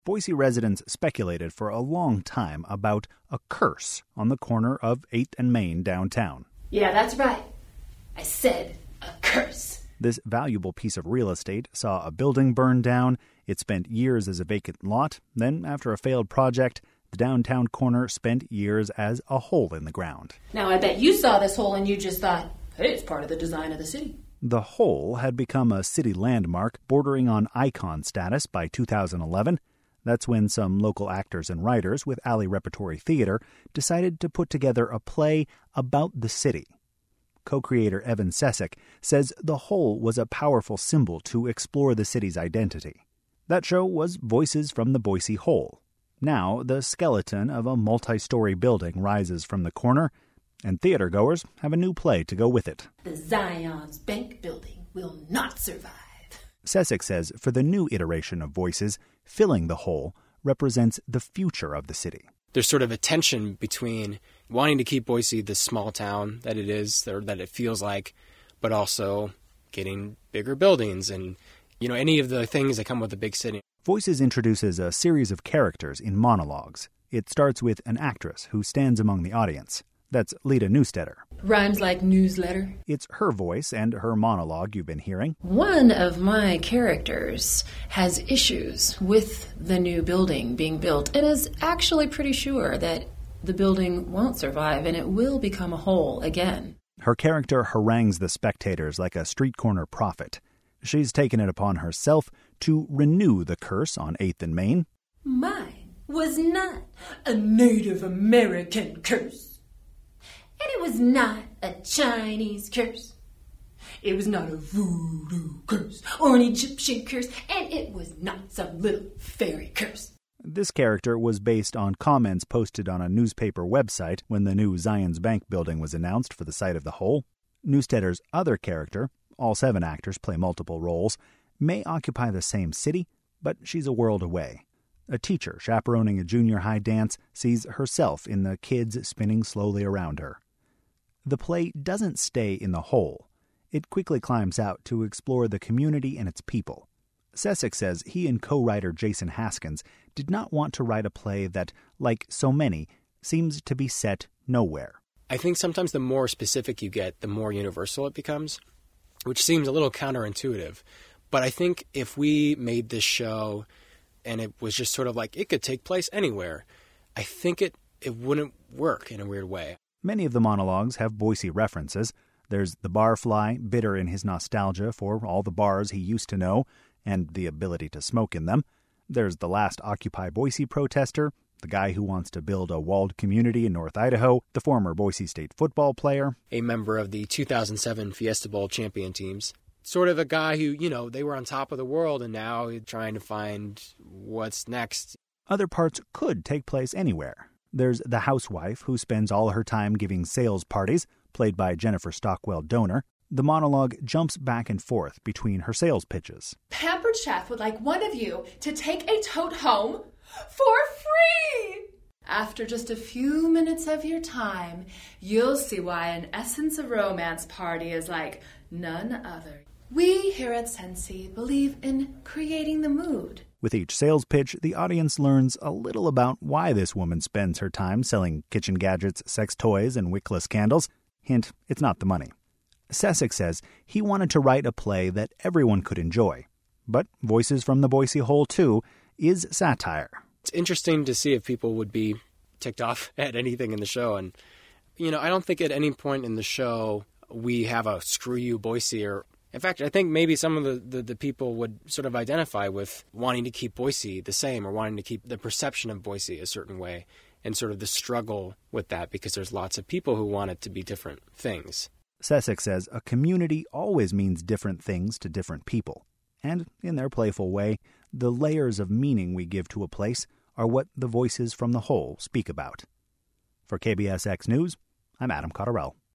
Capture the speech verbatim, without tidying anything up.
Boise residents speculated for a long time about a curse on the corner of eighth and Main downtown. Yeah, that's right. I said a curse. This valuable piece of real estate saw a building burn down. It spent years as a vacant lot. Then, after a failed project, the downtown corner spent years as a hole in the ground. Now, I bet you saw this hole and you just thought, hey, it's part of the design of the city. The hole had become a city landmark bordering on icon status by two thousand eleven. That's when some local actors and writers with Alley Repertory Theater decided to put together a play about the city. Co-creator Evan Sesek says the hole was a powerful symbol to explore the city's identity. That show was Voices from the Boise Hole. Now, the skeleton of a multi-story building rises from the corner, and theatergoers have a new play to go with it. The Zions Bank building will not survive. Sesek says for the new iteration of Voices, filling the hole represents the future of the city. There's sort of a tension between wanting to keep Boise the small town that it is, or that it feels like, but also getting bigger buildings and, you know, any of the things that come with a big city. Voices introduces a series of characters in monologues. It starts with an actress who stands among the audience. That's Lita Newstetter. Rhymes like newsletter. It's her voice and her monologue you've been hearing. One of my characters has issues with the new building being built and is actually pretty sure that the building won't survive and it will become a hole again. Her character harangues the spectators like a street corner prophet. She's taken it upon herself to renew the curse on eighth and Main. Mine was not a Native American curse. And it was not a Chinese curse. It was not a voodoo curse or an Egyptian curse. And it was not some little fairy curse. This character was based on comments posted on a newspaper website when the new Zions Bank building was announced for the site of the hole. Newstetter's other character, all seven actors play multiple roles, may occupy the same city, but she's a world away. A teacher chaperoning a junior high dance sees herself in the kids spinning slowly around her. The play doesn't stay in the hole. It quickly climbs out to explore the community and its people. Sesek says he and co-writer Jason Haskins did not want to write a play that, like so many, seems to be set nowhere. I think sometimes the more specific you get, the more universal it becomes, which seems a little counterintuitive. But I think if we made this show and it was just sort of like it could take place anywhere, I think it, it wouldn't work in a weird way. Many of the monologues have Boise references. There's the barfly, bitter in his nostalgia for all the bars he used to know and the ability to smoke in them. There's the last Occupy Boise protester, the guy who wants to build a walled community in North Idaho, the former Boise State football player, a member of the two thousand seven Fiesta Bowl champion teams. Sort of a guy who, you know, they were on top of the world and now he's trying to find what's next. Other parts could take place anywhere. There's the housewife who spends all her time giving sales parties, played by Jennifer Stockwell Donor. The monologue jumps back and forth between her sales pitches. Pampered Chef would like one of you to take a tote home for free. After just a few minutes of your time, you'll see why an Essence of Romance party is like none other. We here at Scentsy believe in creating the mood. With each sales pitch, the audience learns a little about why this woman spends her time selling kitchen gadgets, sex toys, and wickless candles. Hint, it's not the money. Sesek says he wanted to write a play that everyone could enjoy. But Voices from the Boise Hole, too, is satire. It's interesting to see if people would be ticked off at anything in the show. And, you know, I don't think at any point in the show we have a screw you Boise or... In fact, I think maybe some of the, the, the people would sort of identify with wanting to keep Boise the same or wanting to keep the perception of Boise a certain way and sort of the struggle with that because there's lots of people who want it to be different things. Sesek says a community always means different things to different people. And in their playful way, the layers of meaning we give to a place are what the Voices from the Hole speak about. For K B S X News, I'm Adam Cotterell.